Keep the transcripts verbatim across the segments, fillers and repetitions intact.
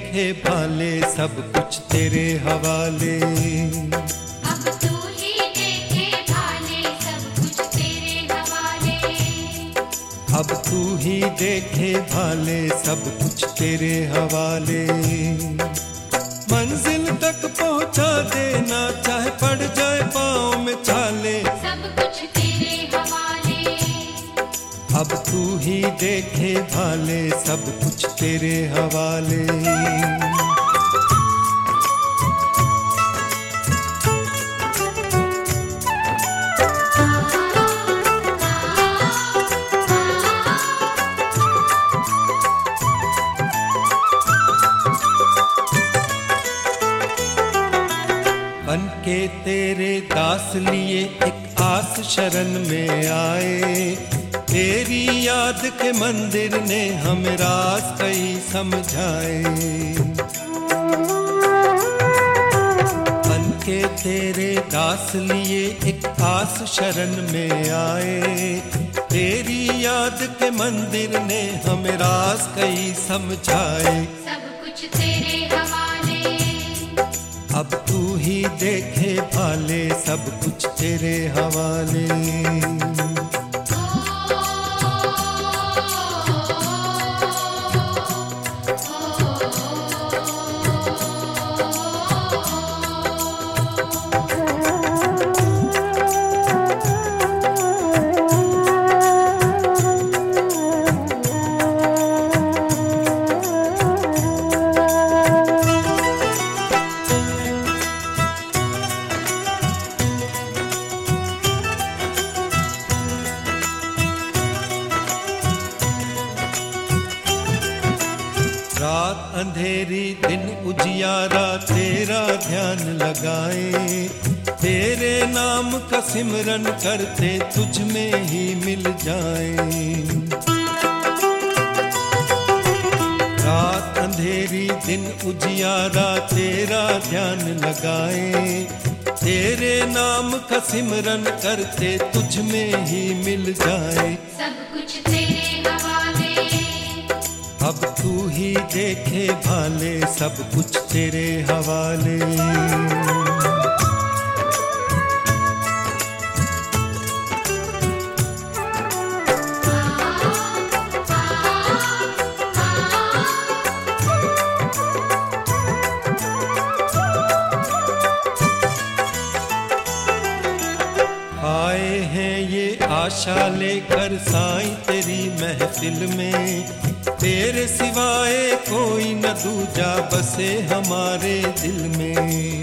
देखे भाले सब कुछ तेरे हवाले। अब तू ही देखे भाले सब कुछ तेरे हवाले। अब तू ही देखे भाले सब कुछ तेरे हवाले। मंजिल तक पहुंचा देना चाहे पड़ जाए पाँव में छाले। सब कुछ तेरे हवाले। अब तू ही देखे भाले सब कुछ तेरे हवाले। बन के तेरे दास लिए एक आस शरण में आए। तेरी याद के मंदिर ने हमें रास कई समझाए। बन के तेरे दास लिए एक आस शरण में आए। तेरी याद के मंदिर ने हमें रास कई समझाए। सब कुछ तेरे हवाले। अब तू ही देखे भाले सब कुछ तेरे हवाले। रात अंधेरी दिन उजियारा तेरा ध्यान लगाए। तेरे नाम का सिमरन करते तुझ में ही मिल जाए। रात अंधेरी दिन उजियारा तेरा ध्यान लगाए। तेरे नाम का सिमरन करते तुझ में ही मिल जाए। सब कुछ तेरे हवाले। अब तू ही देखे भाले सब कुछ तेरे हवाले। आए हैं ये आशा लेकर साईं तेरी महफिल में। तेरे सिवाय कोई न दूजा बसे हमारे दिल में।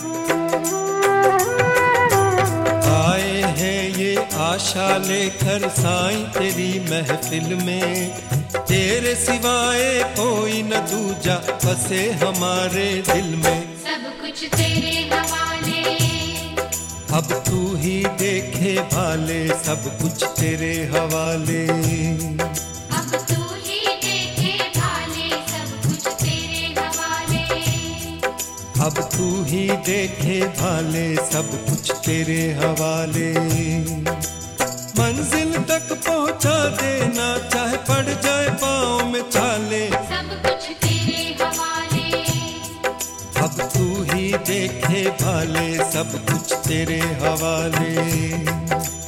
आए हैं ये आशा लेकर साईं तेरी महफिल में। तेरे सिवाय कोई न दूजा बसे हमारे दिल में। सब कुछ तेरे हवाले। अब तू ही देखे भाले सब कुछ तेरे हवाले। अब तू ही देखे भाले सब कुछ तेरे हवाले। अब तू ही देखे भाले सब कुछ तेरे हवाले। मंजिल तक पहुंचा देना चाहे पड़ जाए पाँव में छाले। सब कुछ तेरे हवाले। अब तू ही देखे भाले सब कुछ तेरे हवाले।